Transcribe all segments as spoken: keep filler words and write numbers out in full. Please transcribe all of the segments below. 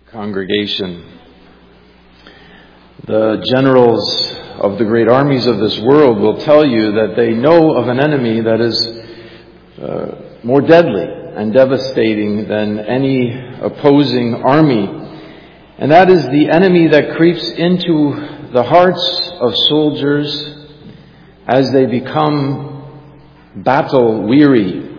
Congregation, the generals of the great armies of this world will tell you that they know of an enemy that is uh, more deadly and devastating than any opposing army, and that is the enemy that creeps into the hearts of soldiers as they become battle weary.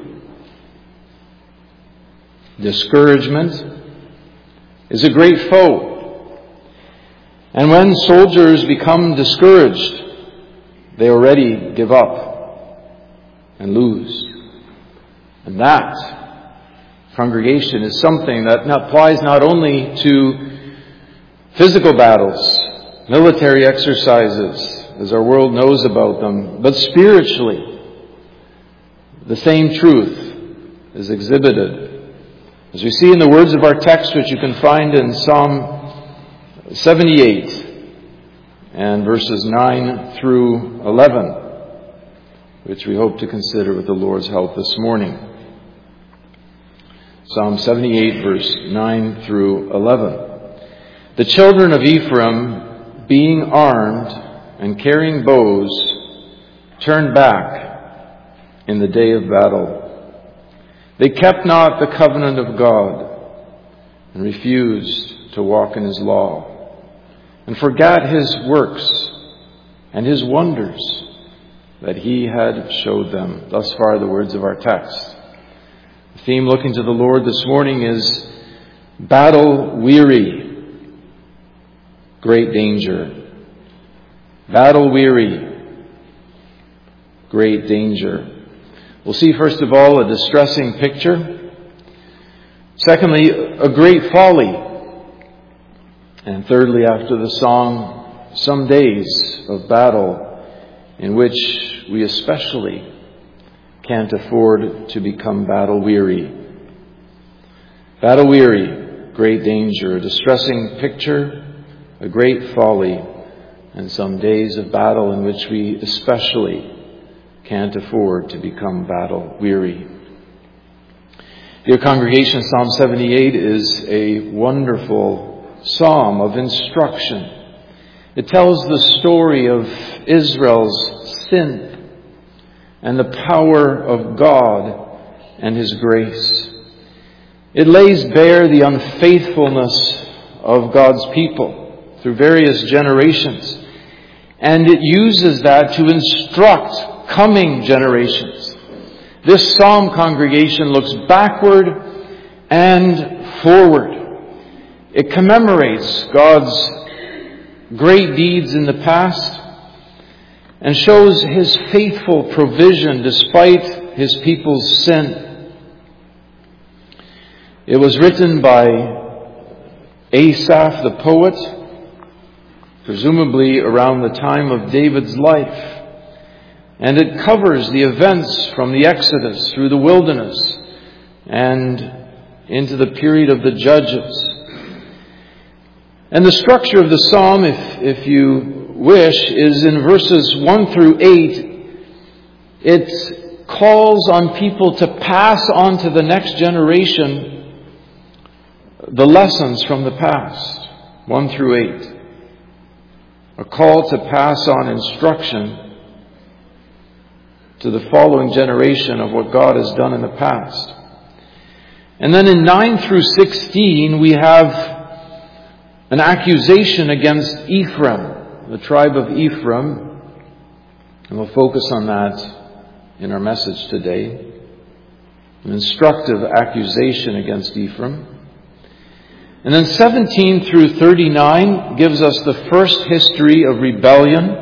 Discouragement is a great foe. And when soldiers become discouraged, they already give up and lose. And that, congregation, is something that applies not only to physical battles, military exercises, as our world knows about them, but spiritually, the same truth is exhibited. As we see in the words of our text, which you can find in Psalm seventy-eight and verses nine through eleven, which we hope to consider with the Lord's help this morning. Psalm seventy-eight, verse nine through eleven. The children of Ephraim, being armed and carrying bows, turned back in the day of battle. They kept not the covenant of God and refused to walk in His law and forgot His works and His wonders that He had showed them. Thus far the words of our text. The theme looking to the Lord this morning is battle weary, great danger. Battle weary, great danger. We'll see, first of all, a distressing picture. Secondly, a great folly. And thirdly, after the song, some days of battle in which we especially can't afford to become battle weary. Battle weary, great danger, a distressing picture, a great folly, and some days of battle in which we especially can't afford to become battle weary. Dear congregation, Psalm seventy-eight is a wonderful psalm of instruction. It tells the story of Israel's sin and the power of God and His grace. It lays bare the unfaithfulness of God's people through various generations, and it uses that to instruct coming generations. This psalm, congregation, looks backward and forward. It commemorates God's great deeds in the past and shows His faithful provision despite His people's sin. It was written by Asaph the poet, presumably around the time of David's life. And it covers the events from the Exodus through the wilderness and into the period of the Judges. And the structure of the psalm, if, if you wish, is in verses one through eight. It calls on people to pass on to the next generation the lessons from the past, one through eight. A call to pass on instruction to the following generation of what God has done in the past. And then in nine through sixteen, we have an accusation against Ephraim, the tribe of Ephraim. And we'll focus on that in our message today. An instructive accusation against Ephraim. And then seventeen through thirty-nine gives us the first history of rebellion.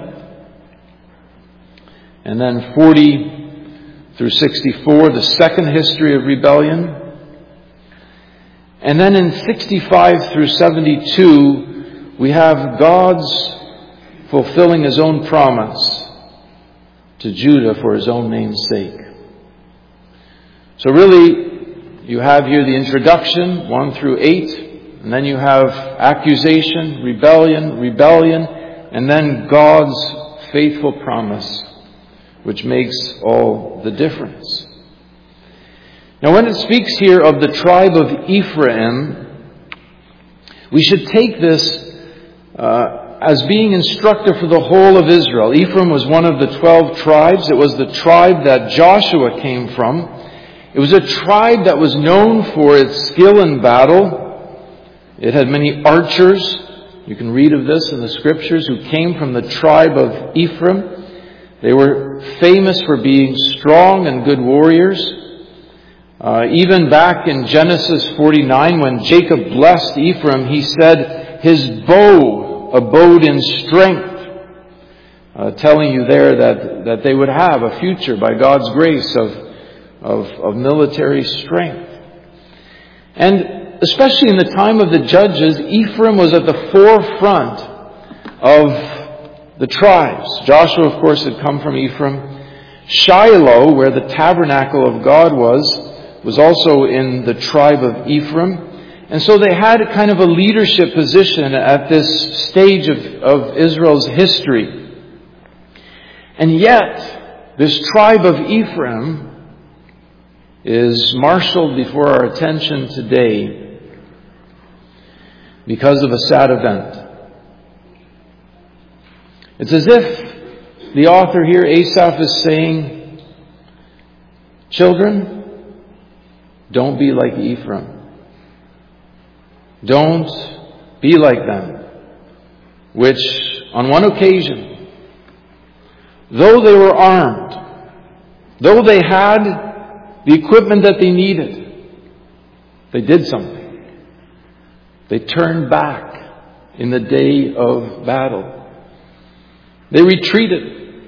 And then forty through sixty-four, the second history of rebellion. And then in sixty-five through seventy-two, we have God's fulfilling His own promise to Judah for His own name's sake. So really, you have here the introduction, one through eight, and then you have accusation, rebellion, rebellion, and then God's faithful promise, which makes all the difference. Now, when it speaks here of the tribe of Ephraim, We should take this uh, as being instructive for the whole of Israel. Ephraim was one of the twelve tribes. It was the tribe that Joshua came from. It was a tribe that was known for its skill in battle. It had many archers. You can read of this in the Scriptures, who came from the tribe of Ephraim. They were famous for being strong and good warriors. Uh, even back in Genesis forty-nine, when Jacob blessed Ephraim, he said his bow abode in strength, uh, telling you there that, that they would have a future by God's grace of, of, of military strength. And especially in the time of the judges, Ephraim was at the forefront of the tribes. Joshua, of course, had come from Ephraim. Shiloh, where the tabernacle of God was, was also in the tribe of Ephraim. And so they had kind of a leadership position at this stage of, of Israel's history. And yet, this tribe of Ephraim is marshaled before our attention today because of a sad event. It's as if the author here, Asaph, is saying, children, don't be like Ephraim. Don't be like them, which on one occasion, though they were armed, though they had the equipment that they needed, they did something. They turned back in the day of battle. They retreated.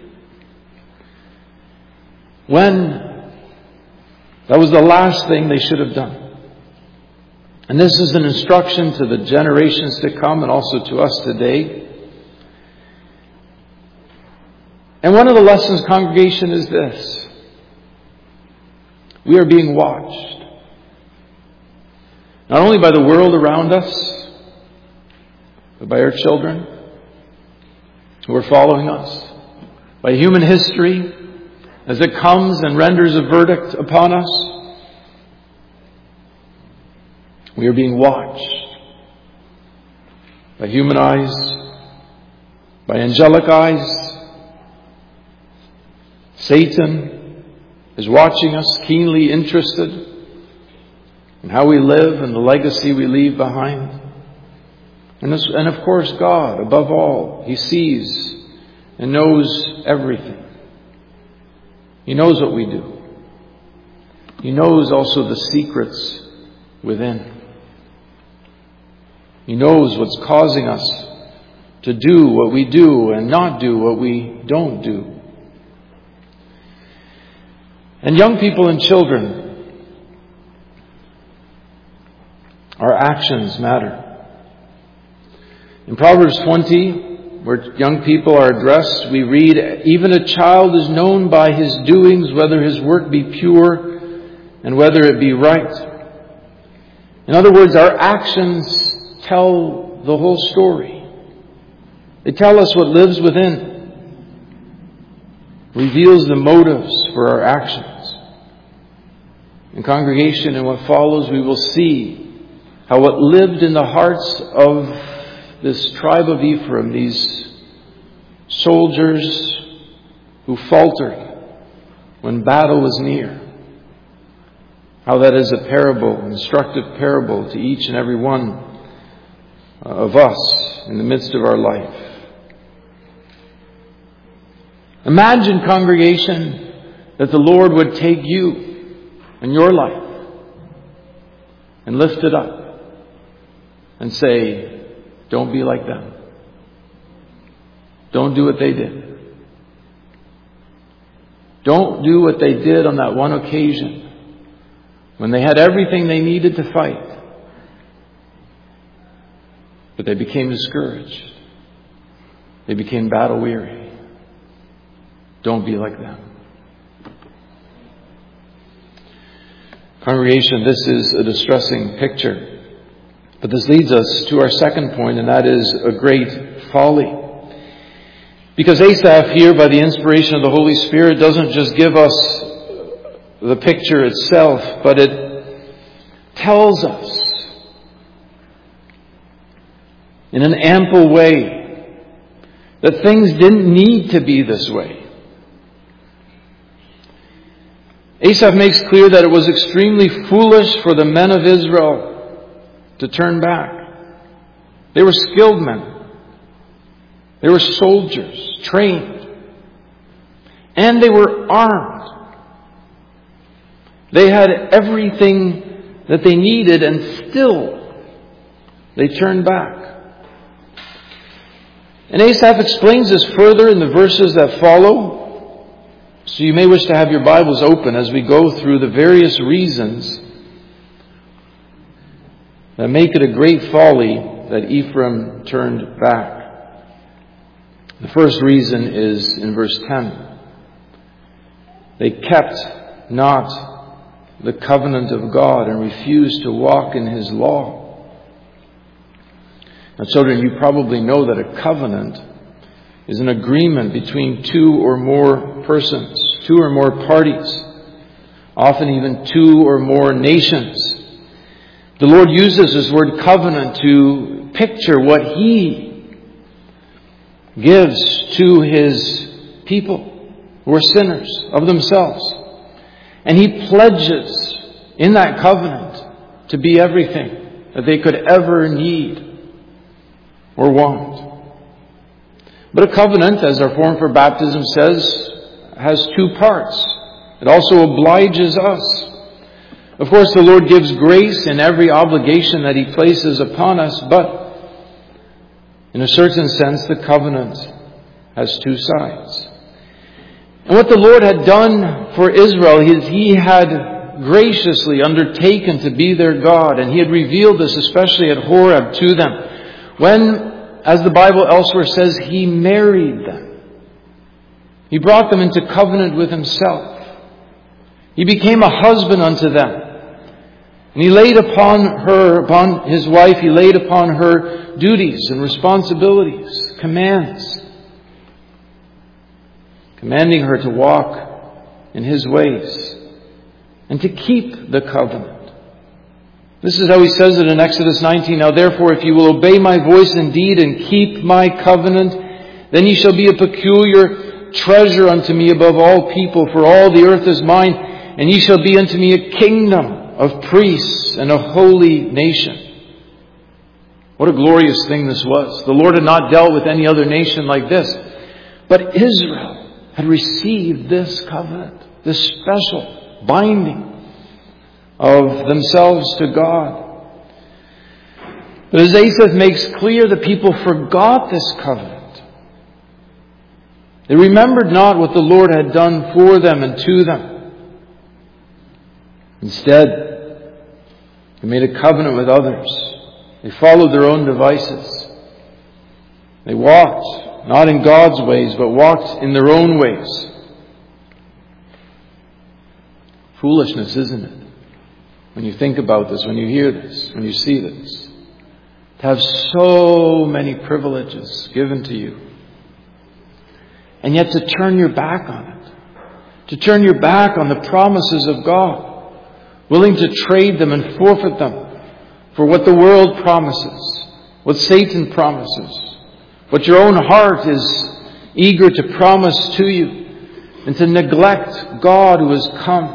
When that was the last thing they should have done. And this is an instruction to the generations to come and also to us today. And one of the lessons, congregation, is this. We are being watched. Not only by the world around us, but by our children who are following us. By human history as it comes and renders a verdict upon us. We are being watched by human eyes, by angelic eyes. Satan is watching us, keenly interested in how we live and the legacy we leave behind. And, this, and of course, God, above all, He sees and knows everything. He knows what we do. He knows also the secrets within. He knows what's causing us to do what we do and not do what we don't do. And young people and children, our actions matter. In Proverbs twenty, where young people are addressed, we read, even a child is known by his doings, whether his work be pure and whether it be right. In other words, our actions tell the whole story. They tell us what lives within, reveals the motives for our actions. In congregation and what follows, we will see how what lived in the hearts of this tribe of Ephraim, these soldiers who faltered when battle was near, how that is a parable, instructive parable to each and every one of us in the midst of our life. Imagine, congregation, that the Lord would take you and your life and lift it up and say, don't be like them. Don't do what they did. Don't do what they did on that one occasion when they had everything they needed to fight. But they became discouraged. They became battle weary. Don't be like them. Congregation, this is a distressing picture. But this leads us to our second point, and that is a great folly. Because Asaph here, by the inspiration of the Holy Spirit, doesn't just give us the picture itself, but it tells us in an ample way, that things didn't need to be this way. Asaph makes clear that it was extremely foolish for the men of Israel to turn back. They were skilled men. They were soldiers, trained. And they were armed. They had everything that they needed, and still they turned back. And Asaph explains this further in the verses that follow. So you may wish to have your Bibles open as we go through the various reasons that make it a great folly that Ephraim turned back. The first reason is in verse ten. They kept not the covenant of God and refused to walk in His law. Now, children, you probably know that a covenant is an agreement between two or more persons, two or more parties, often even two or more nations. The Lord uses this word covenant to picture what He gives to His people who are sinners of themselves. And He pledges in that covenant to be everything that they could ever need or want. But a covenant, as our form for baptism says, has two parts. It also obliges us. Of course, the Lord gives grace in every obligation that He places upon us, but in a certain sense, the covenant has two sides. And what the Lord had done for Israel is He had graciously undertaken to be their God, and He had revealed this especially at Horeb to them, when, as the Bible elsewhere says, He married them. He brought them into covenant with Himself. He became a husband unto them. And He laid upon her, upon His wife, He laid upon her duties and responsibilities, commands, commanding her to walk in His ways and to keep the covenant. This is how He says it in Exodus nineteen. Now therefore, if you will obey my voice indeed and keep my covenant, then ye shall be a peculiar treasure unto me above all people, for all the earth is mine, and ye shall be unto me a kingdom of priests and a holy nation. What a glorious thing this was. The Lord had not dealt with any other nation like this, but Israel had received this covenant, this special binding of themselves to God. But as Asaph makes clear, the people forgot this covenant. They remembered not what the Lord had done for them and to them. Instead, they made a covenant with others. They followed their own devices. They walked not in God's ways, but walked in their own ways. Foolishness, isn't it? When you think about this, when you hear this, when you see this, to have so many privileges given to you, and yet to turn your back on it, to turn your back on the promises of God, willing to trade them and forfeit them for what the world promises, what Satan promises, what your own heart is eager to promise to you, and to neglect God who has come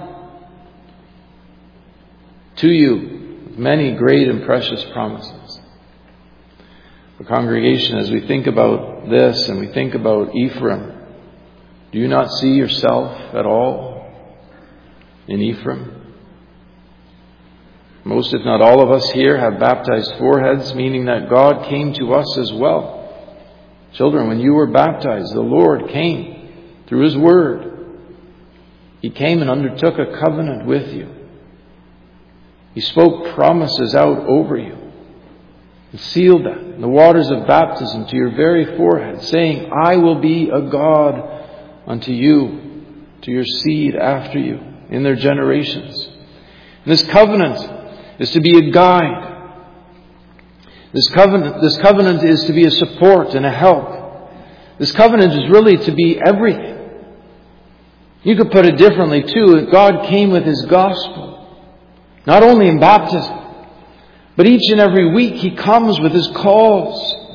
to you with many great and precious promises. The congregation, as we think about this and we think about Ephraim, do you not see yourself at all in Ephraim? Most, if not all of us here have baptized foreheads, meaning that God came to us as well. Children, when you were baptized, the Lord came through His Word. He came and undertook a covenant with you. He spoke promises out over you and sealed them in the waters of baptism to your very forehead, saying, I will be a God unto you, to your seed after you, in their generations. And this covenant is to be a guide. This covenant, this covenant is to be a support and a help. This covenant is really to be everything. You could put it differently too. God came with His gospel. Not only in baptism, but each and every week He comes with His calls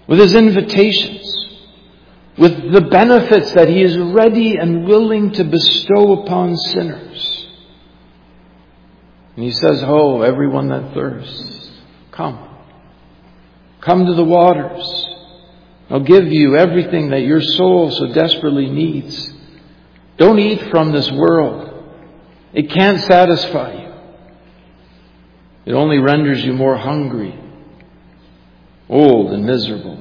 with His invitations, with the benefits that He is ready and willing to bestow upon sinners. And He says, "Ho, everyone that thirsts, come. Come to the waters. I'll give you everything that your soul so desperately needs. Don't eat from this world. It can't satisfy you. It only renders you more hungry, old and miserable."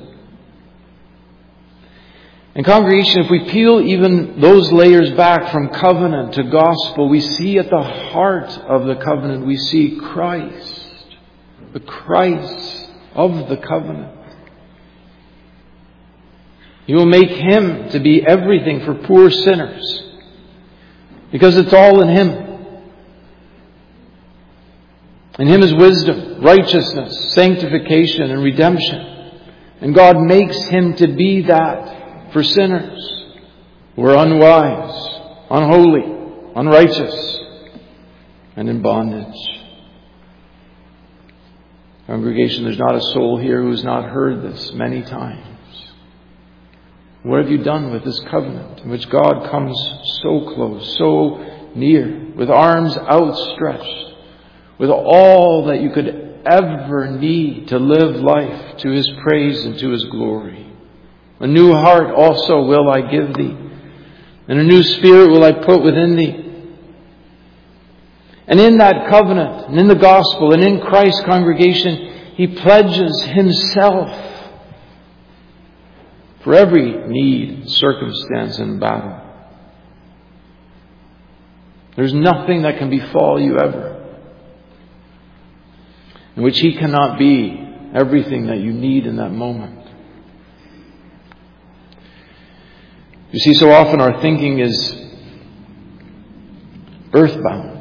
And congregation, if we peel even those layers back from covenant to gospel, we see at the heart of the covenant, we see Christ, the Christ of the covenant. He will make Him to be everything for poor sinners, because it's all in Him. In Him is wisdom, righteousness, sanctification, and redemption. And God makes Him to be that for sinners who are unwise, unholy, unrighteous, and in bondage. Congregation, there's not a soul here who has not heard this many times. What have you done with this covenant in which God comes so close, so near, with arms outstretched, with all that you could ever need to live life to His praise and to His glory? A new heart also will I give thee, and a new spirit will I put within thee. And in that covenant, and in the gospel, and in Christ's congregation, He pledges Himself for every need, circumstance, and battle. There's nothing that can befall you ever in which He cannot be everything that you need in that moment. You see, so often our thinking is earthbound.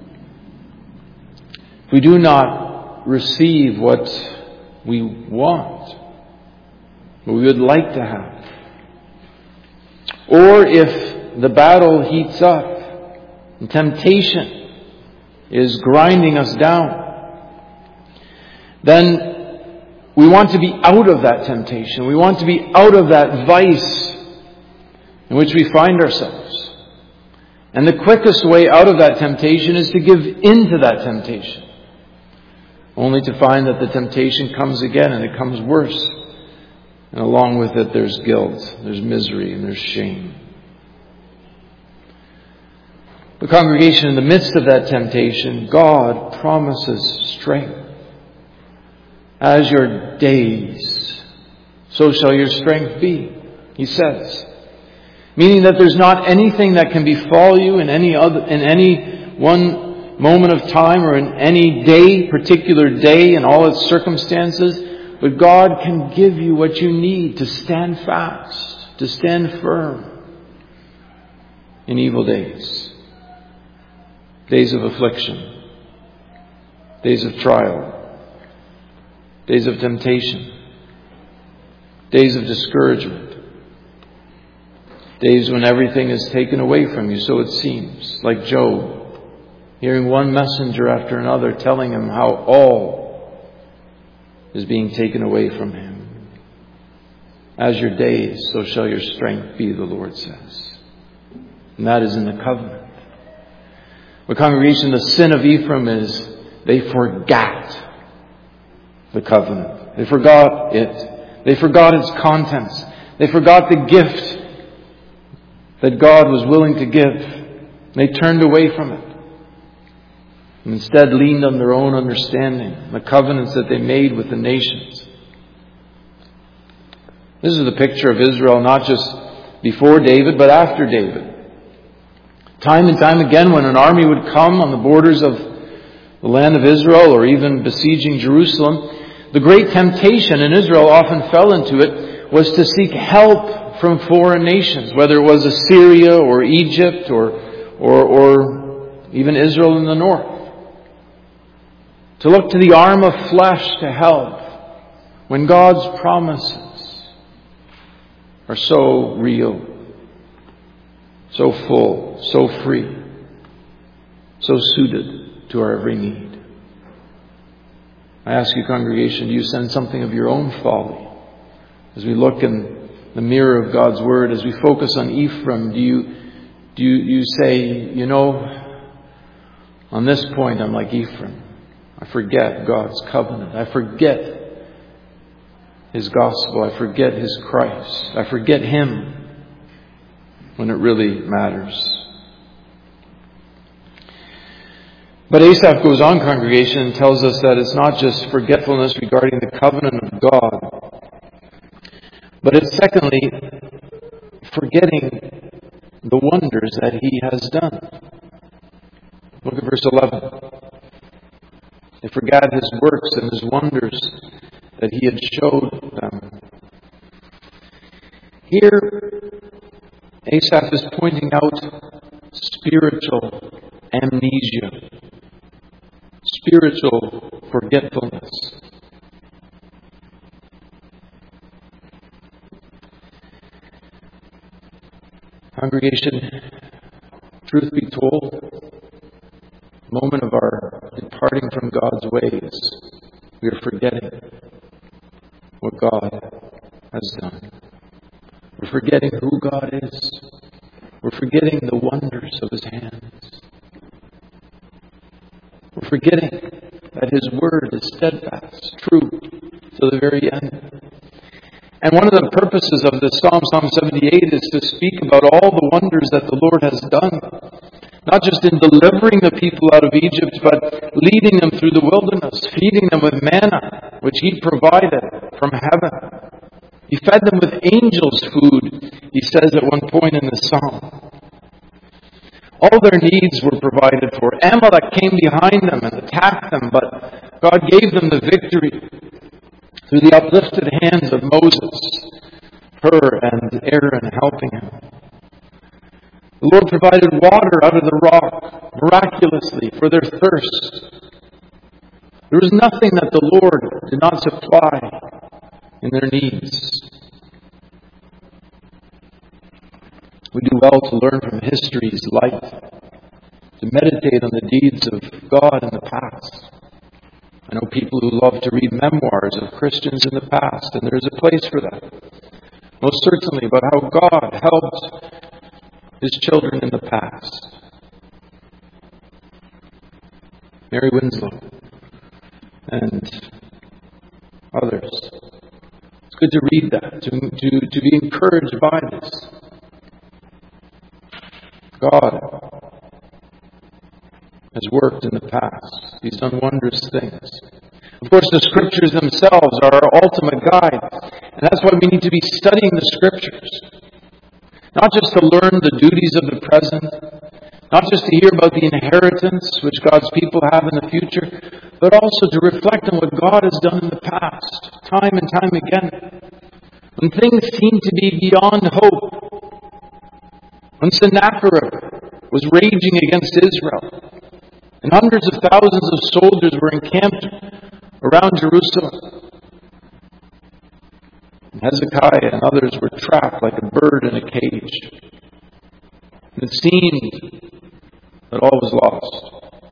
We do not receive what we want, what we would like to have. Or if the battle heats up and temptation is grinding us down, then we want to be out of that temptation. We want to be out of that vice in which we find ourselves. And the quickest way out of that temptation is to give in to that temptation, only to find that the temptation comes again and it comes worse. And along with it, there's guilt, there's misery, and there's shame. The congregation, in the midst of that temptation, God promises strength. As your days, so shall your strength be, He says. Meaning that there's not anything that can befall you in any other, in any one moment of time or in any day, particular day and all its circumstances, but God can give you what you need to stand fast, to stand firm in evil days. Days of affliction, days of trial, days of temptation, days of discouragement, days when everything is taken away from you, so it seems, like Job, hearing one messenger after another telling him how all is being taken away from him. As your days, so shall your strength be, the Lord says. And that is in the covenant. The congregation, the sin of Ephraim is they forgot the covenant. They forgot it. They forgot its contents. They forgot the gift that God was willing to give. They turned away from it and instead leaned on their own understanding, the covenants that they made with the nations. This is the picture of Israel, not just before David, but after David. Time and time again, when an army would come on the borders of the land of Israel or even besieging Jerusalem, the great temptation, and Israel often fell into it, was to seek help from foreign nations, whether it was Assyria or Egypt or, or, or even Israel in the north. To look to the arm of flesh to help when God's promises are so real, so full, so free, so suited to our every need. I ask you, congregation, do you send something of your own folly As we look in the mirror of God's Word, as we focus on Ephraim, do you, do you, you say, you know, on this point I'm like Ephraim. I forget God's covenant. I forget His gospel. I forget His Christ. I forget Him when it really matters. But Asaph goes on, congregation, and tells us that it's not just forgetfulness regarding the covenant of God, but it's secondly forgetting the wonders that He has done. Look at verse eleven. They forgot His works and His wonders that He had showed them. Here, Asaph is pointing out spiritual amnesia, spiritual forgetfulness. Congregation, truth be told, the moment of our departing from God's ways, we are forgetting what God has done. We're forgetting who God is. We're forgetting the wonders of His hands. We're forgetting that His Word is steadfast, true, to the very end. And one of the purposes of this Psalm, Psalm seventy-eight, is to speak about all the wonders that the Lord has done. Not just in delivering the people out of Egypt, but leading them through the wilderness, feeding them with manna, which He provided from heaven. He fed them with angels' food, He says at one point in the Psalm. All their needs were provided for. Amalek came behind them and attacked them, but God gave them the victory through the uplifted hands of Moses, Hur and Aaron helping him. The Lord provided water out of the rock miraculously for their thirst. There was nothing that the Lord did not supply in their needs. We do well to learn from history's light, to meditate on the deeds of God in the past. I know people who love to read memoirs of Christians in the past, and there's a place for that. Most certainly, about how God helped His children in the past. Mary Winslow and others. It's good to read that, to, to, to be encouraged by this. God has worked in the past. He's done wondrous things. Of course, the Scriptures themselves are our ultimate guide. And that's why we need to be studying the Scriptures. Not just to learn the duties of the present, not just to hear about the inheritance which God's people have in the future, but also to reflect on what God has done in the past, time and time again. When things seem to be beyond hope, when Sennacherib was raging against Israel, and hundreds of thousands of soldiers were encamped around Jerusalem, and Hezekiah and others were trapped like a bird in a cage. And it seemed that all was lost.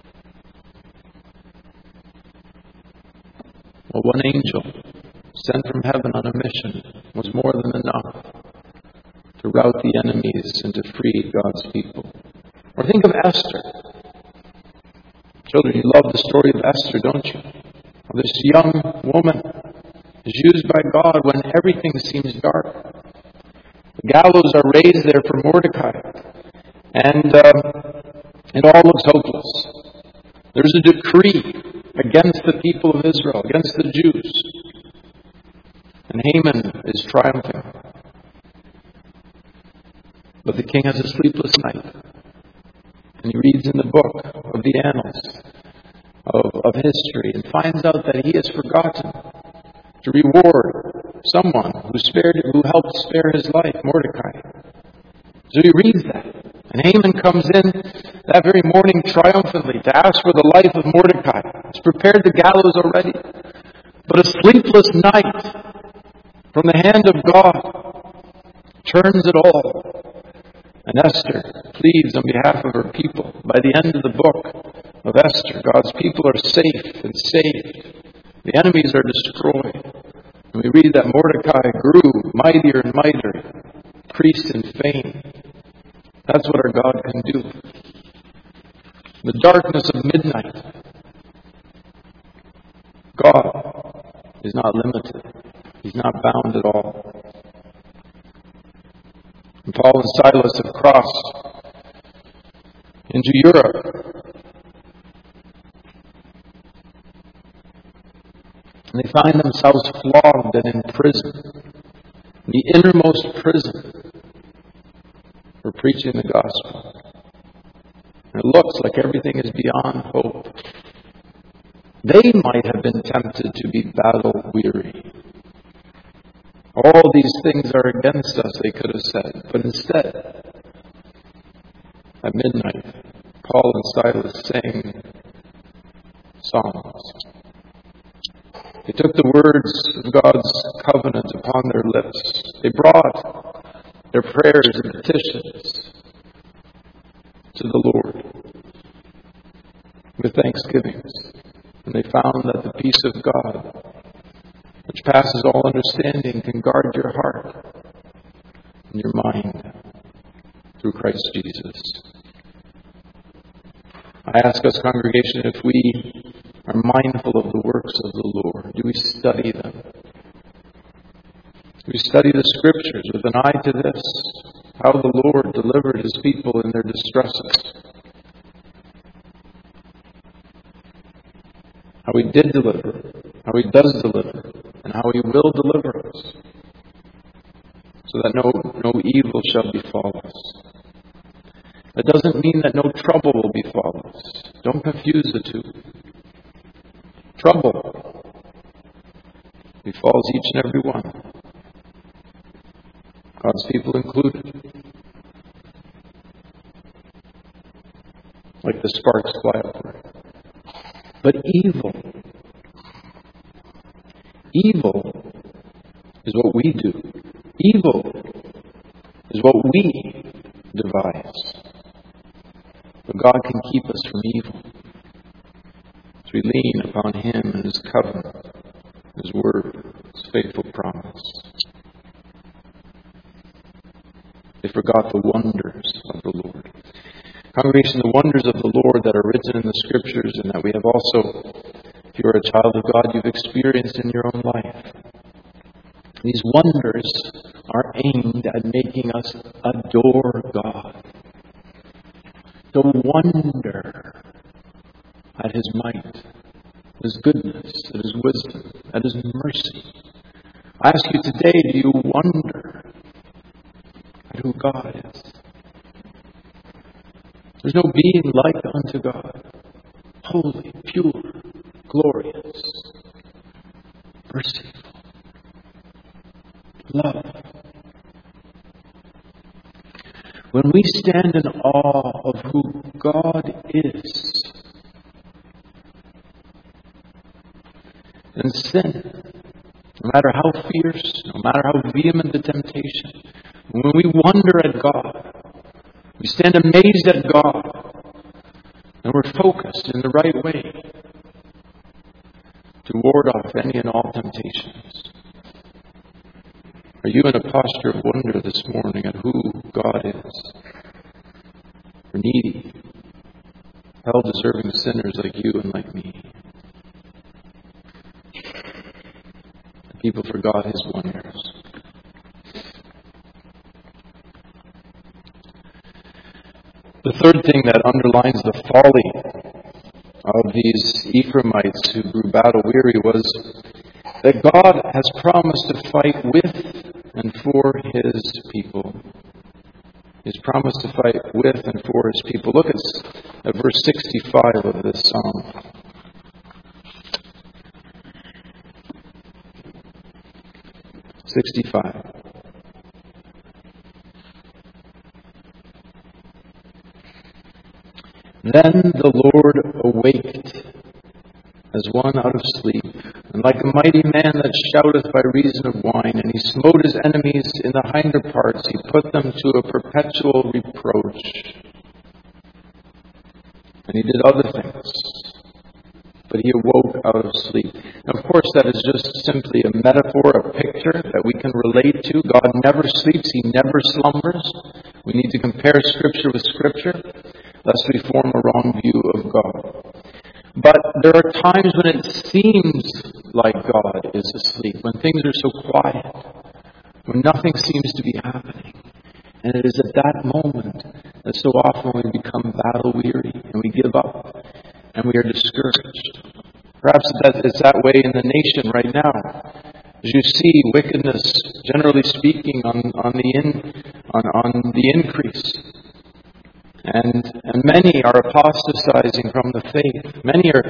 Well, one angel sent from heaven on a mission was more than enough to rout the enemies and to free God's people. Or think of Esther. Children, you love the story of Esther, don't you? Of this young woman is used by God when everything seems dark. The gallows are raised there for Mordecai, and um, it all looks hopeless. There's a decree against the people of Israel, against the Jews, and Haman is triumphing. But the king has a sleepless night, and he reads in the book of the annals of, of history and finds out that he has forgotten to reward someone who spared, who helped spare his life, Mordecai. So he reads that. And Haman comes in that very morning triumphantly to ask for the life of Mordecai. He's prepared the gallows already. But a sleepless night from the hand of God turns it all. And Esther pleads on behalf of her people. By the end of the book of Esther, God's people are safe and saved. The enemies are destroyed. And we read that Mordecai grew mightier and mightier, increased in fame. That's what our God can do. The darkness of midnight, God is not limited. He's not bound at all. And Paul and Silas have crossed into Europe. And they find themselves flogged and in prison, the innermost prison, for preaching the gospel. And it looks like everything is beyond hope. They might have been tempted to be battle weary. All these things are against us, they could have said. But instead, at midnight, Paul and Silas sang songs. They took the words of God's covenant upon their lips. They brought their prayers and petitions to the Lord with thanksgivings. And they found that the peace of God, which passes all understanding, can guard your heart and your mind through Christ Jesus. I ask us, congregation, if we are mindful of the works of the Lord. Do we study them? Do we study the Scriptures with an eye to this? How the Lord delivered His people in their distresses. How He did deliver, how He does deliver, and how He will deliver us, so that no, no evil shall befall us. That doesn't mean that no trouble will befall us. Don't confuse the two. Trouble befalls each and every one, God's people included. Like the sparks fly upward. But evil, evil is what we do. Evil is what we devise. But God can keep us from evil as we lean upon Him and His covenant, His word, His faithful promise. They forgot the wonders of the Lord. Congregation, the wonders of the Lord that are written in the Scriptures and that we have also, if you're a child of God, you've experienced in your own life. These wonders are aimed at making us adore God. To wonder at His might, His goodness, at His wisdom, at His mercy. I ask you today, do you wonder at who God is? There's no being like unto God. Holy, pure, glorious, merciful, love. When we stand in awe of who God is, then sin, no matter how fierce, no matter how vehement the temptation, when we wonder at God, we stand amazed at God, and we're focused in the right way to ward off any and all temptations. Are you in a posture of wonder this morning at who God is? For needy, hell-deserving sinners like you and like me. The people forgot His wonders. The third thing that underlines the folly of these Ephraimites who grew battle weary was that God has promised to fight with and for His people. He's promised to fight with and for His people. Look at, at verse sixty-five of this psalm. sixty-five. Then the Lord awaked as one out of sleep, and like a mighty man that shouteth by reason of wine, and He smote His enemies in the hinder parts, He put them to a perpetual reproach. And He did other things. but he awoke out of sleep. Now, of course, that is just simply a metaphor, a picture that we can relate to. God never sleeps. He never slumbers. We need to compare Scripture with Scripture, lest we form a wrong view of God. But there are times when it seems like God is asleep, when things are so quiet, when nothing seems to be happening. And it is at that moment that so often we become battle-weary and we give up and we are discouraged. Perhaps that it's that way in the nation right now. As you see wickedness, generally speaking, on, on the in, on, on the increase. And, and many are apostatizing from the faith. Many are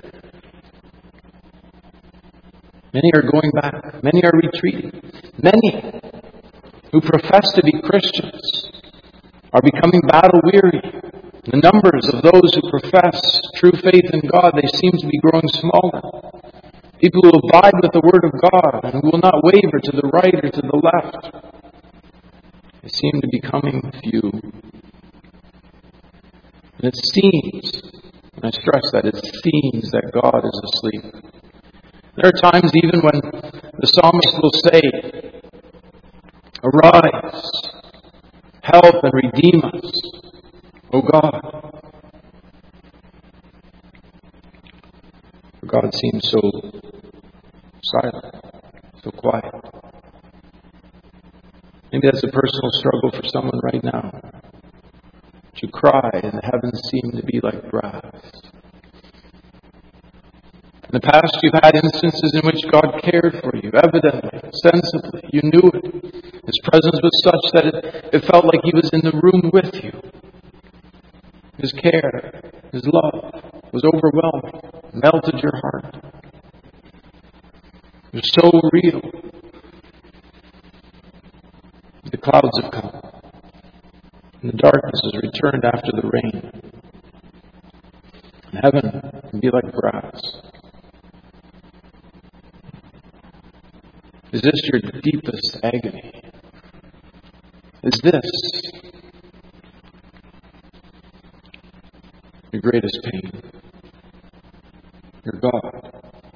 many are going back. Many are retreating. Many who profess to be Christians are becoming battle-weary. The numbers of those who profess true faith in God, they seem to be growing smaller. People who abide with the Word of God and who will not waver to the right or to the left, they seem to be becoming few. And it seems, and I stress that, it seems that God is asleep. There are times even when the psalmist will say, "Arise, help and redeem us, O God." For God seems so silent, so quiet. Maybe that's a personal struggle for someone right now. You cry and the heavens seem to be like brass. In the past you've had instances in which God cared for you, evidently, sensibly. You knew it. His presence was such that it, it felt like He was in the room with you. His care, His love was overwhelming, melted your heart. It was so real. The clouds have come. And the darkness has returned after the rain. And heaven can be like brass. Is this your deepest agony? Is this your greatest pain? Your God.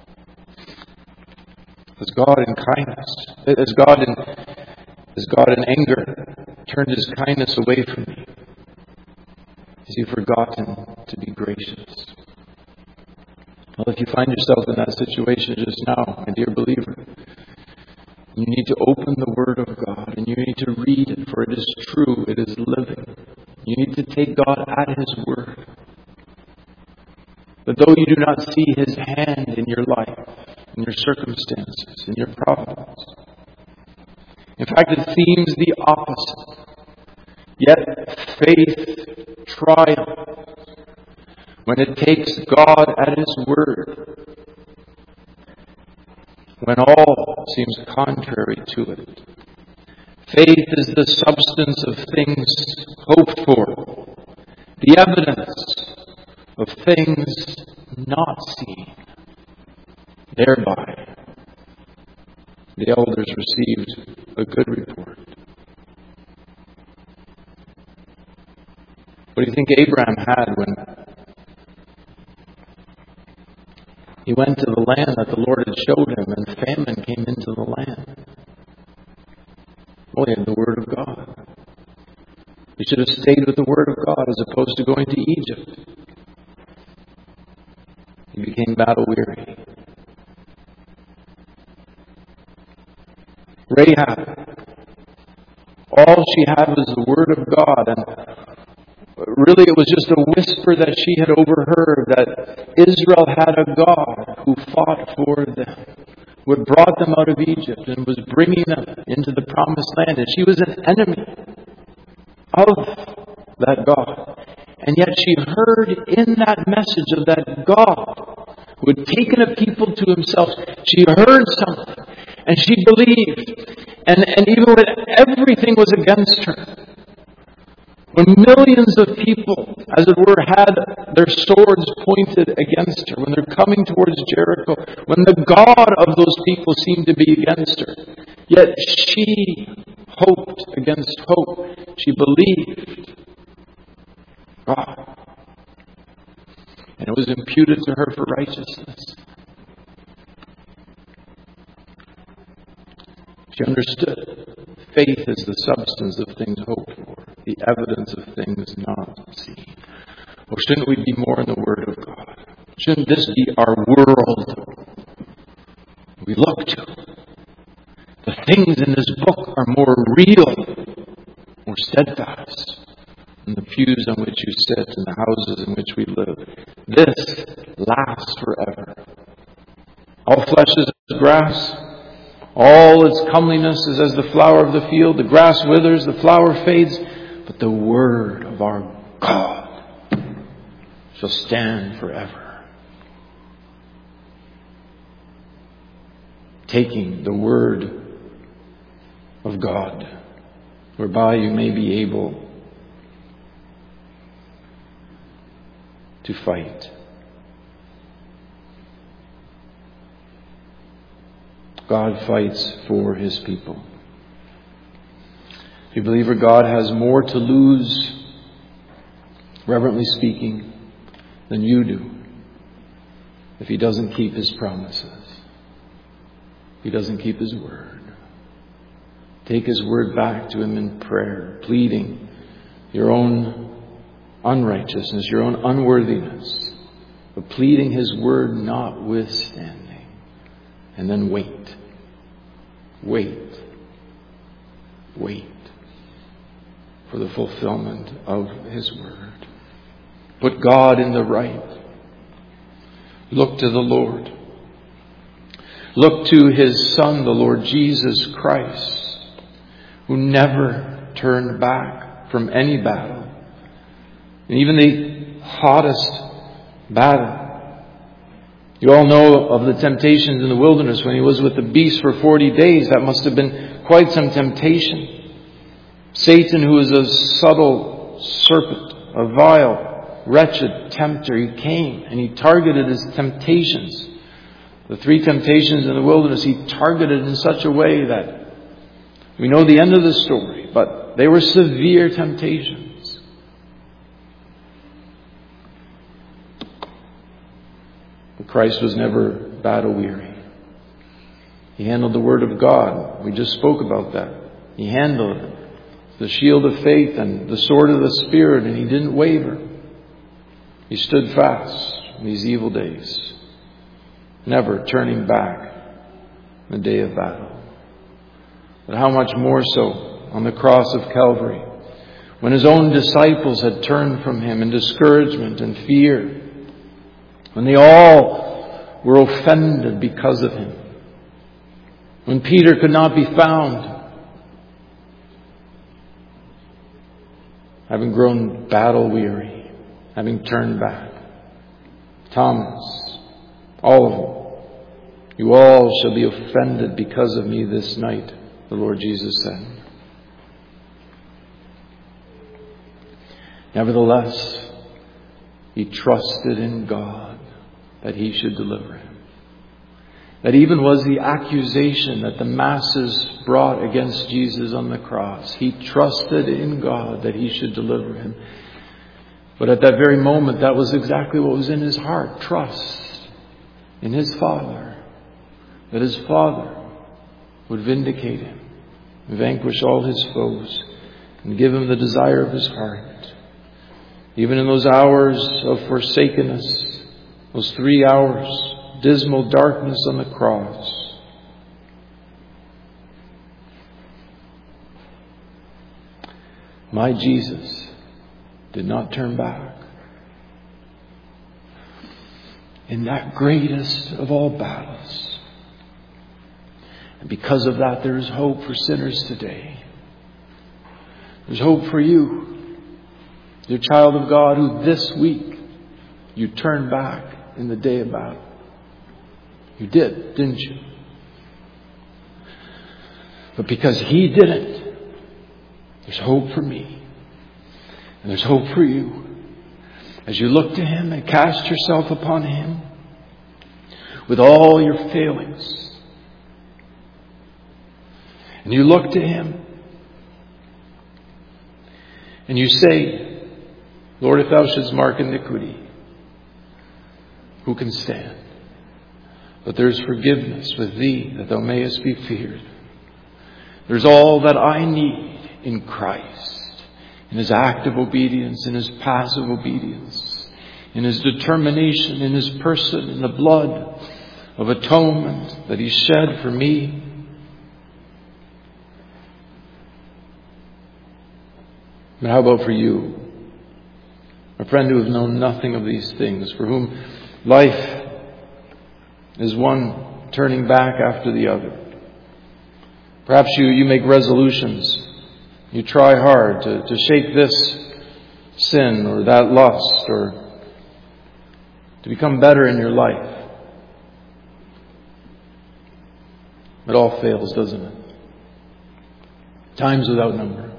Has God in kindness, has God in, has God in anger turned His kindness away from me? Has He forgotten to be gracious? Well, if you find yourself in that situation just now, my dear believer, you need to open the Word of God and you need to read it, for it is true, it is living. You need to take God at His word. That though you do not see His hand in your life, in your circumstances, in your providence, in fact, it seems the opposite. Yet faith triumphs when it takes God at His word, when all seems contrary to it. Faith is the substance of things hoped for, the evidence of things not seen. Thereby, the elders received a good report. What do you think Abraham had when he went to the land that the Lord had showed him and famine came into the land? Well, he had the Word of God. He should have stayed with the Word of God as opposed to going to Egypt. He became battle-weary. Rahab, all she had was the Word of God, and really it was just a whisper that she had overheard that Israel had a God who fought for them, who had brought them out of Egypt and was bringing them into the promised land. And she was an enemy of that God. And yet she heard in that message of that God who had taken a people to Himself, she heard something and she believed. And, and even when everything was against her, when millions of people, as it were, had their swords pointed against her, when they're coming towards Jericho, when the God of those people seemed to be against her, yet she hoped against hope. She believed God. and it was imputed to her for righteousness. She understood faith is the substance of things hoped for, the evidence of things not seen. Well, shouldn't we be more in the Word of God? Shouldn't this be our world we look to? The things in this book are more real, more steadfast than the pews on which you sit and the houses in which we live. This lasts forever. All flesh is as grass. All its comeliness is as the flower of the field. The grass withers, the flower fades, but the word of our God shall stand forever. Taking the word of God, whereby you may be able to fight. God fights for His people. If you believer, God has more to lose, reverently speaking, than you do if He doesn't keep His promises. If He doesn't keep His word. Take His word back to Him in prayer, pleading your own unrighteousness, your own unworthiness, but pleading His word notwithstanding. And then wait. Wait. Wait for the fulfillment of His word. Put God in the right. Look to the Lord. Look to His Son, the Lord Jesus Christ, who never turned back from any battle. And even the hottest battle. You all know of the temptations in the wilderness when He was with the beast for forty days. That must have been quite some temptation. Satan, who is a subtle serpent, a vile, wretched tempter, he came and he targeted his temptations. The three temptations in the wilderness he targeted in such a way that we know the end of the story, but they were severe temptations. Christ was never battle weary. He handled the Word of God. We just spoke about that. He handled it. The shield of faith and the sword of the Spirit, and He didn't waver. He stood fast in these evil days, never turning back in the day of battle. But how much more so on the cross of Calvary, when His own disciples had turned from Him in discouragement and fear, when they all were offended because of Him. When Peter could not be found, having grown battle weary, having turned back. Thomas, all of them, you all shall be offended because of me this night, the Lord Jesus said. Nevertheless, he trusted in God that He should deliver him. That even was the accusation that the masses brought against Jesus on the cross. He trusted in God that He should deliver him. But at that very moment, that was exactly what was in his heart. Trust in his Father. That his Father would vindicate him, vanquish all his foes, and give him the desire of his heart. Even in those hours of forsakenness, those three hours, dismal darkness on the cross. My Jesus did not turn back. In that greatest of all battles. And because of that, there is hope for sinners today. There's hope for you, dear child of God, who this week you turned back in the day of battle. You did, didn't you? But because He didn't, there's hope for me. And there's hope for you. As you look to Him and cast yourself upon Him with all your failings. And you look to Him and you say, Lord, if Thou shouldst mark iniquity, who can stand? But there's forgiveness with thee, that thou mayest be feared. There's all that I need in Christ, in His active obedience, in His passive obedience, in His determination, in His person, in the blood of atonement that He shed for me. But how about for you? A friend who has known nothing of these things, for whom life is one turning back after the other. Perhaps you, you make resolutions. You try hard to, to shake this sin or that lust or to become better in your life. It all fails, doesn't it? Times without number.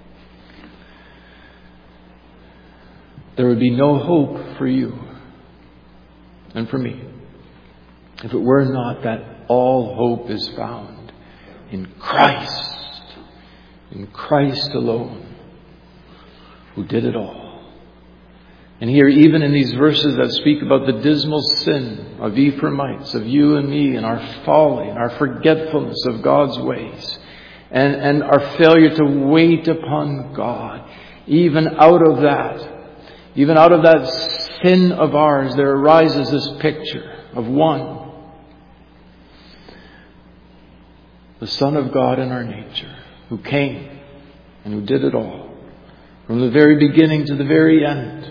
There would be no hope for you and for me if it were not that all hope is found in Christ, in Christ alone, who did it all. And here, even in these verses that speak about the dismal sin of Ephraimites, of you and me, and our folly, and our forgetfulness of God's ways, and, and our failure to wait upon God, even out of that, even out of that sin of ours, there arises this picture of one, the Son of God in our nature, who came and who did it all, from the very beginning to the very end.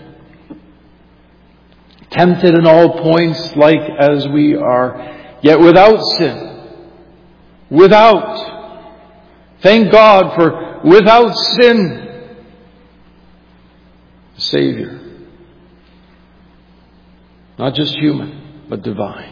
Tempted in all points like as we are, yet without sin. Without. Thank God for without sin. Savior. Not just human, but divine.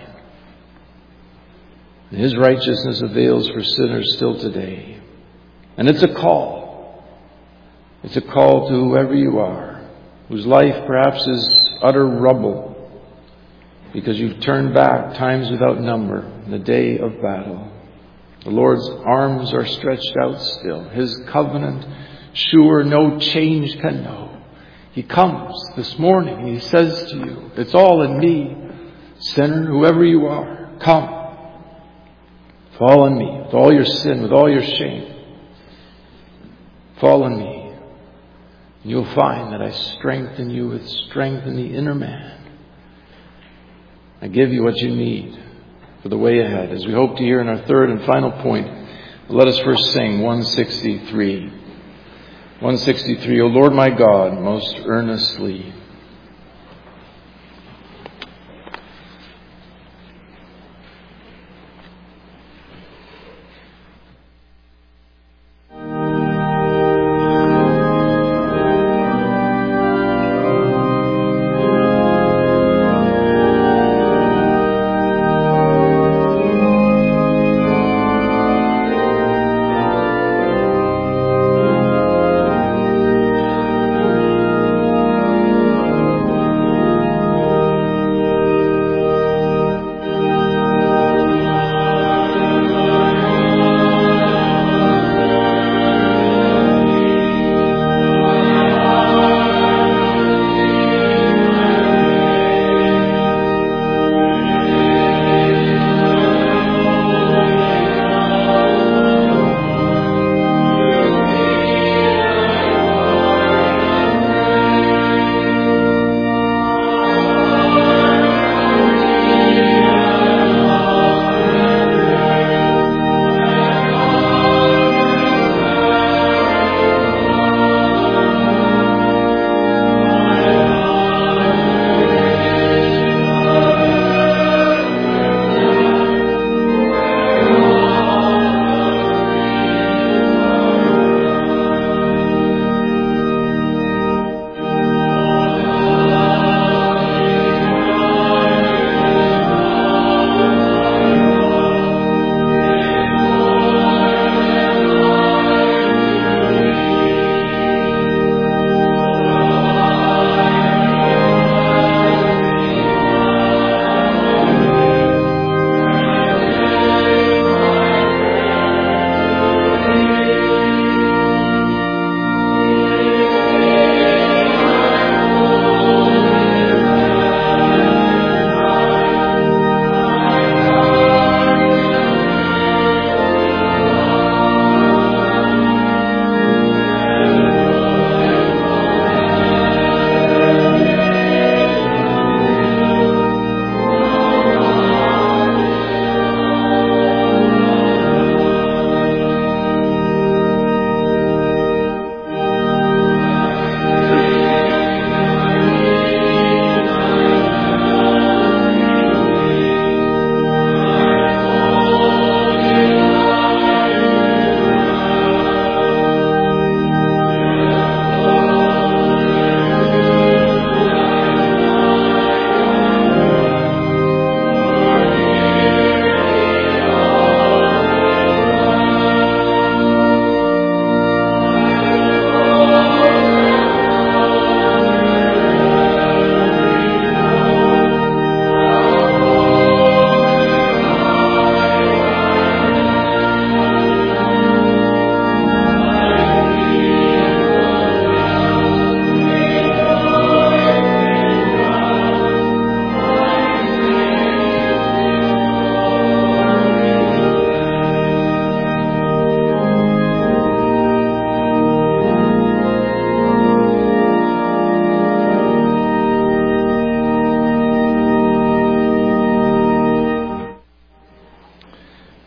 And His righteousness avails for sinners still today. And it's a call. It's a call to whoever you are, whose life perhaps is utter rubble, because you've turned back times without number in the day of battle. The Lord's arms are stretched out still. His covenant sure no change can know. He comes this morning and He says to you, it's all in me. Sinner, whoever you are, come. Fall on me with all your sin, with all your shame. Fall on me. And you'll find that I strengthen you with strength in the inner man. I give you what you need for the way ahead. As we hope to hear in our third and final point, let us first sing one sixty-three. one sixty-three, O Lord my God, most earnestly.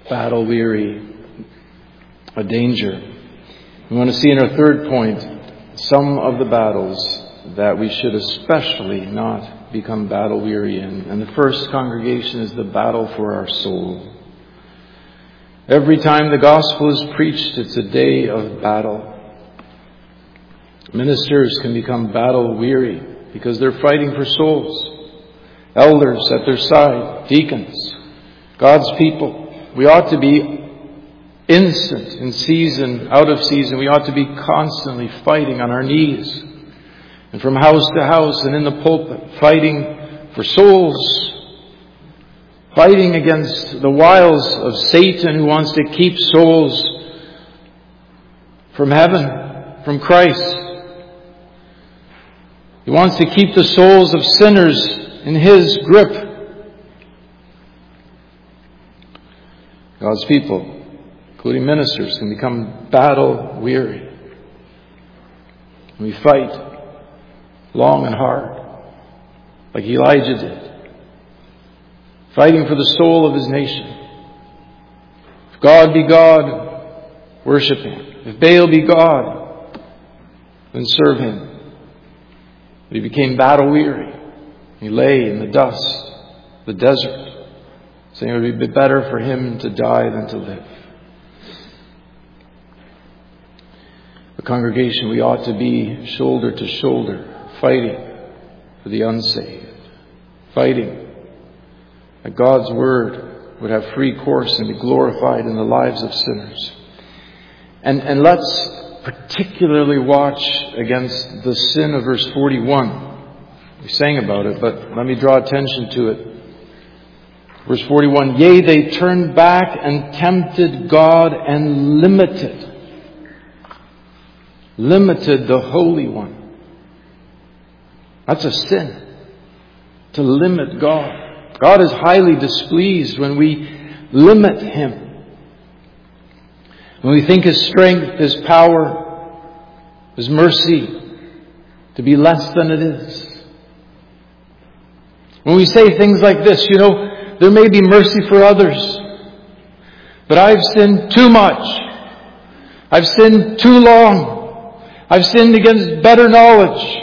battle weary, a danger. We want to see in our third point some of the battles that we should especially not become battle weary in. And the first, congregation, is the battle for our soul. Every time the gospel is preached, it's a day of battle. Ministers can become battle weary because they're fighting for souls. Elders at their side, deacons, God's people. We ought to be instant in season, out of season. We ought to be constantly fighting on our knees and from house to house and in the pulpit, fighting for souls, fighting against the wiles of Satan who wants to keep souls from heaven, from Christ. He wants to keep the souls of sinners in His grip. God's people, including ministers, can become battle weary. We fight long and hard, like Elijah did, fighting for the soul of his nation. If God be God, worship Him. If Baal be God, then serve him. But he became battle weary. He lay in the dust, the desert, saying it would be better for him to die than to live. The congregation, we ought to be shoulder to shoulder, fighting for the unsaved, fighting that God's Word would have free course and be glorified in the lives of sinners. And, and let's particularly watch against the sin of verse forty-one. We sang about it, but let me draw attention to it. Verse forty-one, yea, they turned back and tempted God and limited, limited the Holy One. That's a sin, to limit God. God is highly displeased when we limit Him. When we think His strength, His power, His mercy to be less than it is. When we say things like this, you know, there may be mercy for others, but I've sinned too much. I've sinned too long. I've sinned against better knowledge.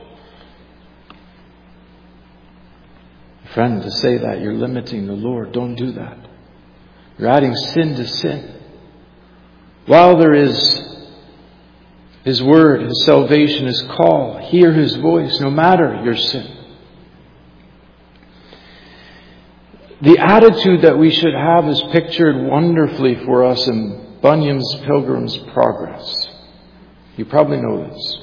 Friend, to say that, you're limiting the Lord. Don't do that. You're adding sin to sin. While there is His Word, His salvation, His call, hear His voice, no matter your sin. The attitude that we should have is pictured wonderfully for us in Bunyan's Pilgrim's Progress. You probably know this.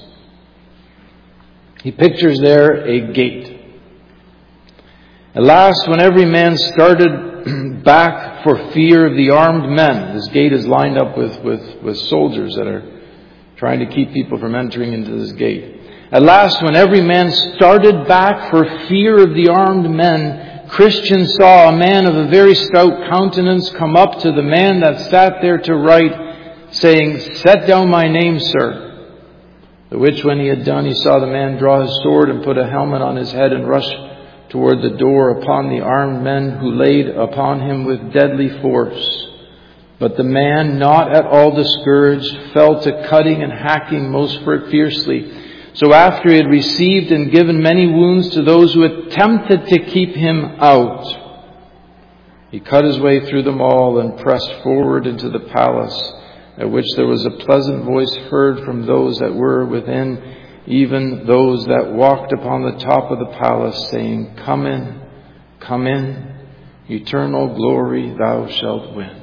He pictures there a gate. At last, when every man started back for fear of the armed men, this gate is lined up with, with, with soldiers that are trying to keep people from entering into this gate. At last, when every man started back for fear of the armed men, Christian saw a man of a very stout countenance come up to the man that sat there to write, saying, set down my name, sir. The which when he had done, he saw the man draw his sword and put a helmet on his head and rush toward the door upon the armed men who laid upon him with deadly force. But the man, not at all discouraged, fell to cutting and hacking most fiercely. So after he had received and given many wounds to those who attempted to keep him out, he cut his way through them all and pressed forward into the palace, at which there was a pleasant voice heard from those that were within, even those that walked upon the top of the palace, saying, come in, come in, eternal glory thou shalt win.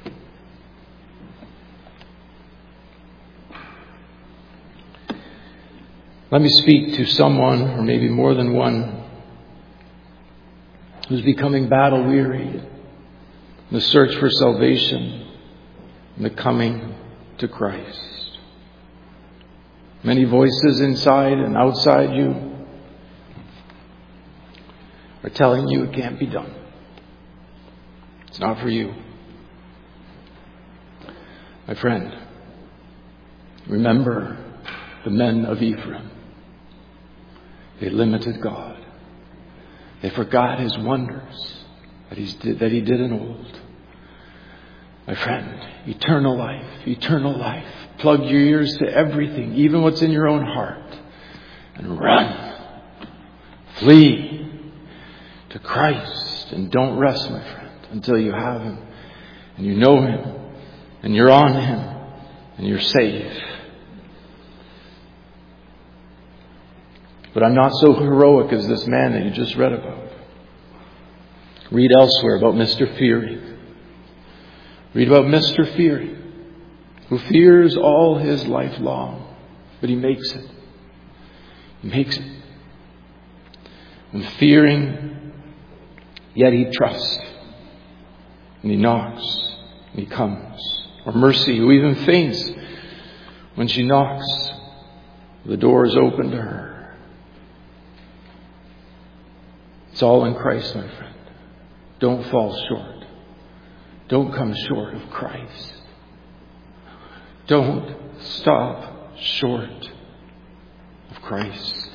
Let me speak to someone, or maybe more than one, who's becoming battle weary in the search for salvation and the coming to Christ. Many voices inside and outside you are telling you it can't be done. It's not for you. My friend, remember the men of Ephraim. They limited God. They forgot His wonders that, he's did, that He did in old. My friend, eternal life, eternal life. Plug your ears to everything, even what's in your own heart, and run. Flee to Christ, and don't rest, my friend, until you have Him, and you know Him, and you're on Him, and you're safe. But I'm not so heroic as this man that you just read about. Read elsewhere about Mister Fearing. Read about Mister Fearing, who fears all his life long, but he makes it. He makes it. And fearing, yet he trusts. And he knocks, and he comes. Or Mercy, who even faints when she knocks. The door is open to her. It's all in Christ, my friend. Don't fall short. Don't come short of Christ. Don't stop short of Christ.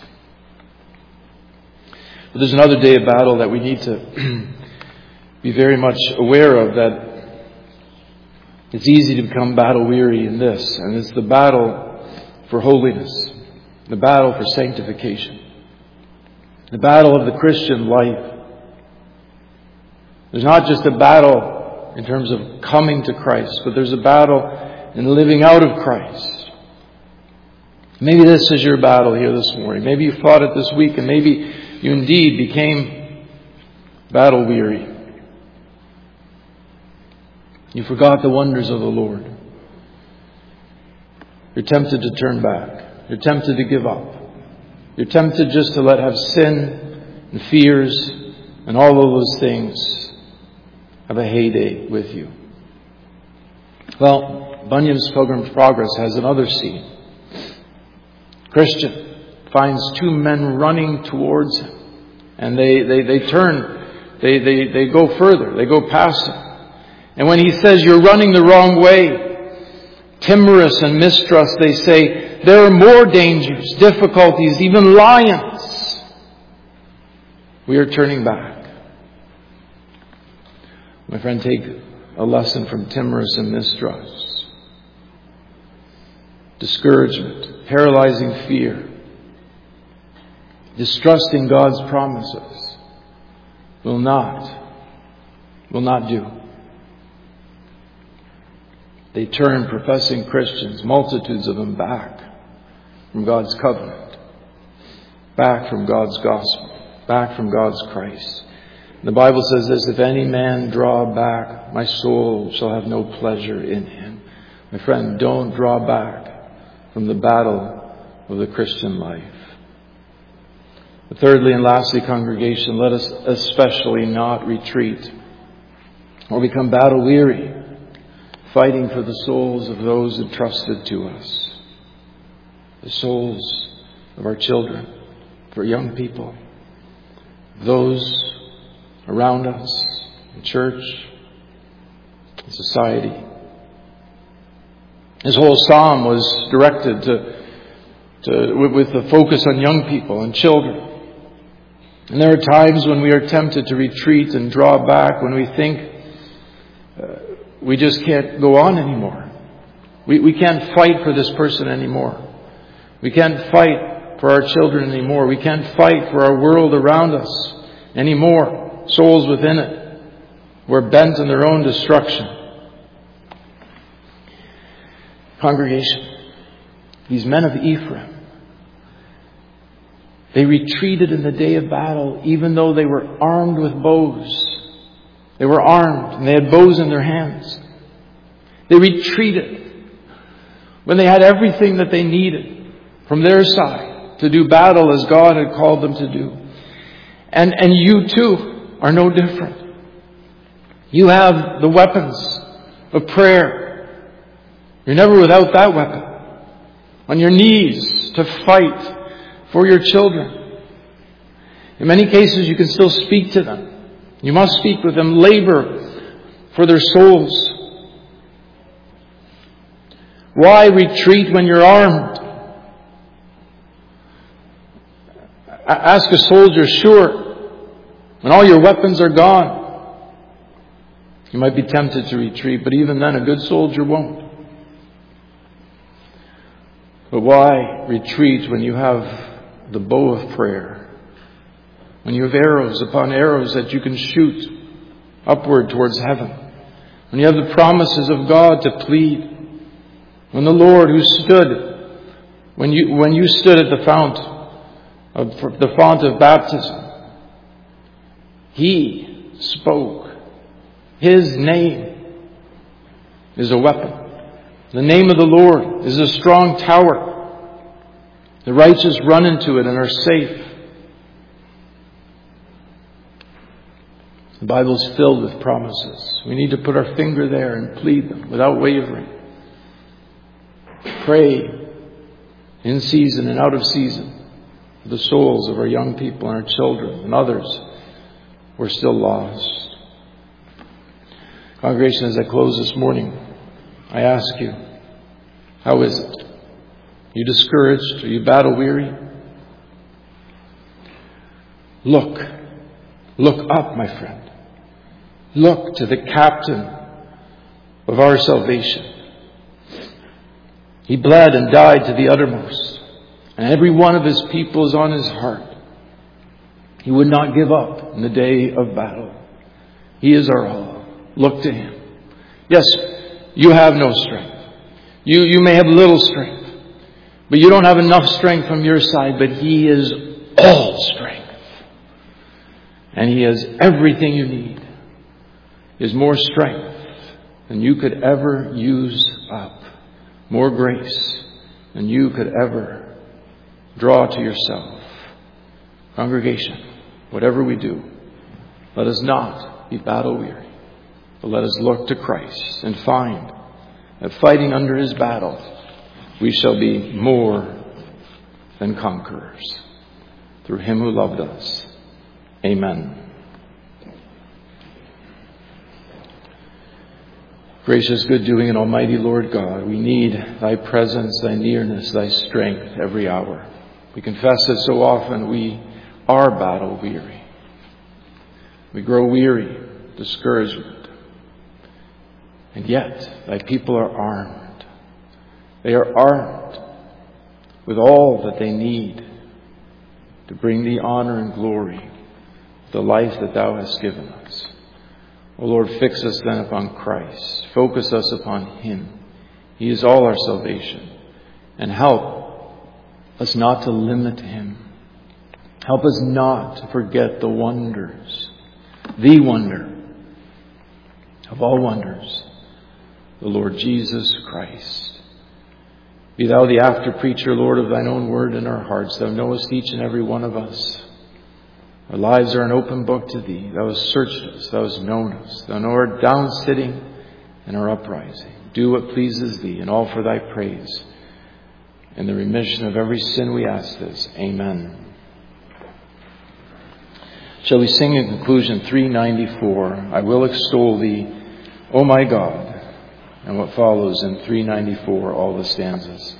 But there's another day of battle that we need to be very much aware of, that it's easy to become battle weary in this, and it's the battle for holiness, the battle for sanctification, the battle of the Christian life. There's not just a battle in terms of coming to Christ, but there's a battle in living out of Christ. Maybe this is your battle here this morning. Maybe you fought it this week, and maybe you indeed became battle weary. You forgot the wonders of the Lord. You're tempted to turn back. You're tempted to give up. You're tempted just to let have sin and fears and all of those things have a heyday with you. Well, Bunyan's Pilgrim's Progress has another scene. Christian finds two men running towards him, and they, they, they turn, they, they, they go further, they go past him. And when he says, "You're running the wrong way," timorous and mistrust, they say, "There are more dangers, difficulties, even lions. We are turning back." My friend, take a lesson from timorous and mistrust. Discouragement, paralyzing fear, distrusting God's promises will not, will not do. They turn professing Christians, multitudes of them, back from God's covenant, back from God's gospel, back from God's Christ. The Bible says this: "If any man draw back, my soul shall have no pleasure in him." My friend, don't draw back from the battle of the Christian life. But thirdly and lastly, congregation, let us especially not retreat or become battle weary, fighting for the souls of those entrusted to us, the souls of our children, for young people, those around us, in church, in society. This whole psalm was directed to, to with the focus on young people and children. And there are times when we are tempted to retreat and draw back, when we think uh, we just can't go on anymore. We, we can't fight for this person anymore. We can't fight for our children anymore. We can't fight for our world around us anymore. Souls within it who are bent on their own destruction. Congregation, these men of Ephraim, they retreated in the day of battle, even though they were armed with bows. They were armed and they had bows in their hands. They retreated when they had everything that they needed from their side to do battle as God had called them to do. And, and you too are no different. You have the weapons of prayer. You're never without that weapon. On your knees to fight for your children. In many cases, you can still speak to them. You must speak with them. Labor for their souls. Why retreat when you're armed? Ask a soldier, sure, when all your weapons are gone, You might be tempted to retreat, but even then a good soldier won't. But why retreat when you have the bow of prayer? When you have arrows upon arrows that you can shoot upward towards heaven? When you have the promises of God to plead? When the Lord who stood, when you, when you stood at the fount of the font of baptism, He spoke. His name is a weapon. The name of the Lord is a strong tower. The righteous run into it and are safe. The Bible is filled with promises. We need to put our finger there and plead them without wavering. Pray in season and out of season for the souls of our young people and our children and others who are still lost. Congregation, as I close this morning, I ask you, how is it? Are you discouraged? Are you battle weary? Look. Look up, my friend. Look to the captain of our salvation. He bled and died to the uttermost, and every one of His people is on His heart. He would not give up in the day of battle. He is our all. Look to Him. Yes, you have no strength. You, you may have little strength, but you don't have enough strength from your side, but He is all strength. And He has everything you need. He has more strength than you could ever use up. More grace than you could ever draw to yourself. Congregation, whatever we do, let us not be battle weary, but let us look to Christ and find that fighting under His battle, we shall be more than conquerors through Him who loved us. Amen. Gracious, good doing, and almighty Lord God, we need Thy presence, Thy nearness, Thy strength every hour. We confess that so often we are battle weary. We grow weary, discouragement. And yet, Thy people are armed. They are armed with all that they need to bring Thee honor and glory, the life that Thou hast given us. O Lord, fix us then upon Christ. Focus us upon Him. He is all our salvation. And help us not to limit Him. Help us not to forget the wonders, the wonder of all wonders, the Lord Jesus Christ. Be Thou the after preacher, Lord, of Thine own word in our hearts. Thou knowest each and every one of us. Our lives are an open book to Thee. Thou hast searched us. Thou hast known us. Thou knowest our down sitting and our uprising. Do what pleases Thee, and all for Thy praise. In the remission of every sin we ask this. Amen. Shall we sing in conclusion three ninety-four, I will extol Thee, O my God, and what follows in three ninety-four, all the stanzas.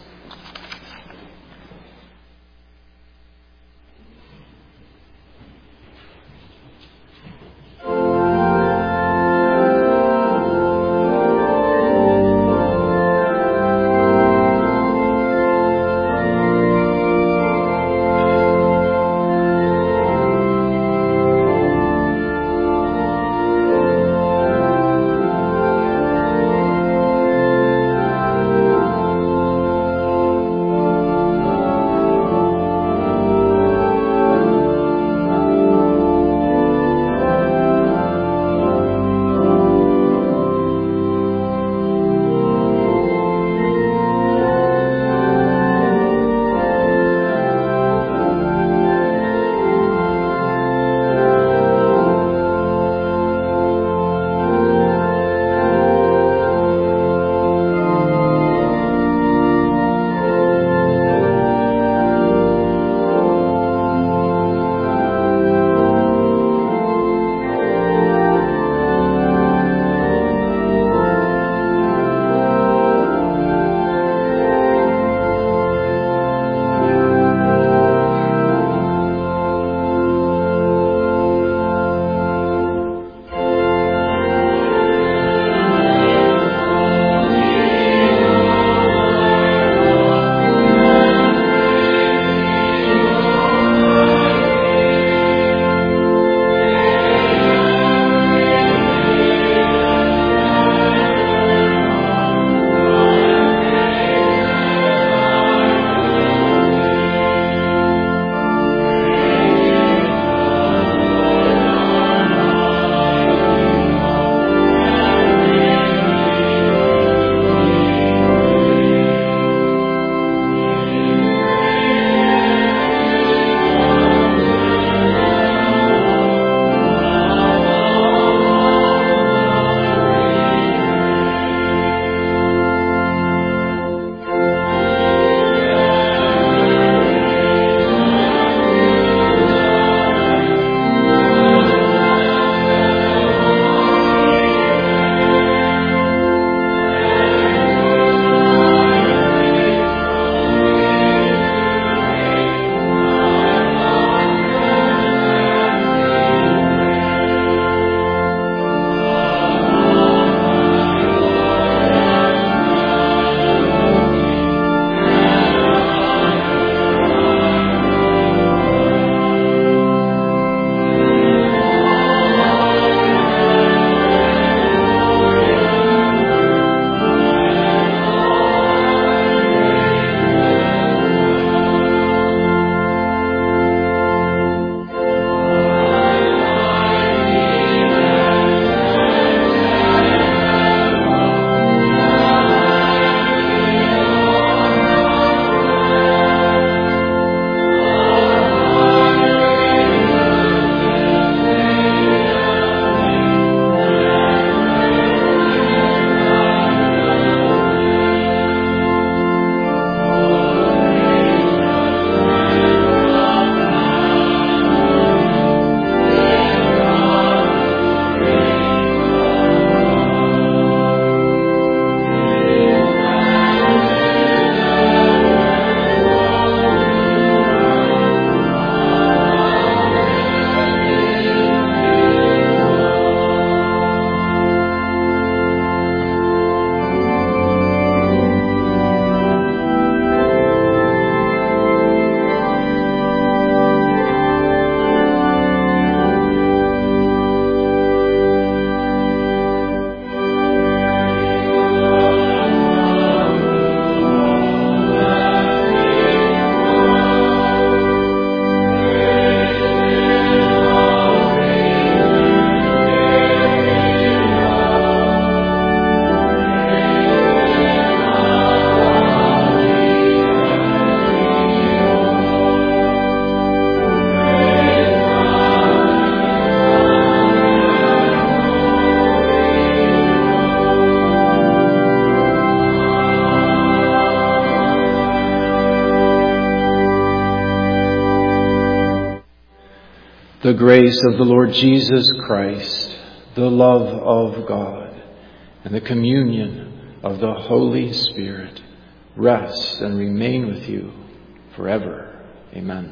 The grace of the Lord Jesus Christ, the love of God, and the communion of the Holy Spirit rest and remain with you forever. Amen.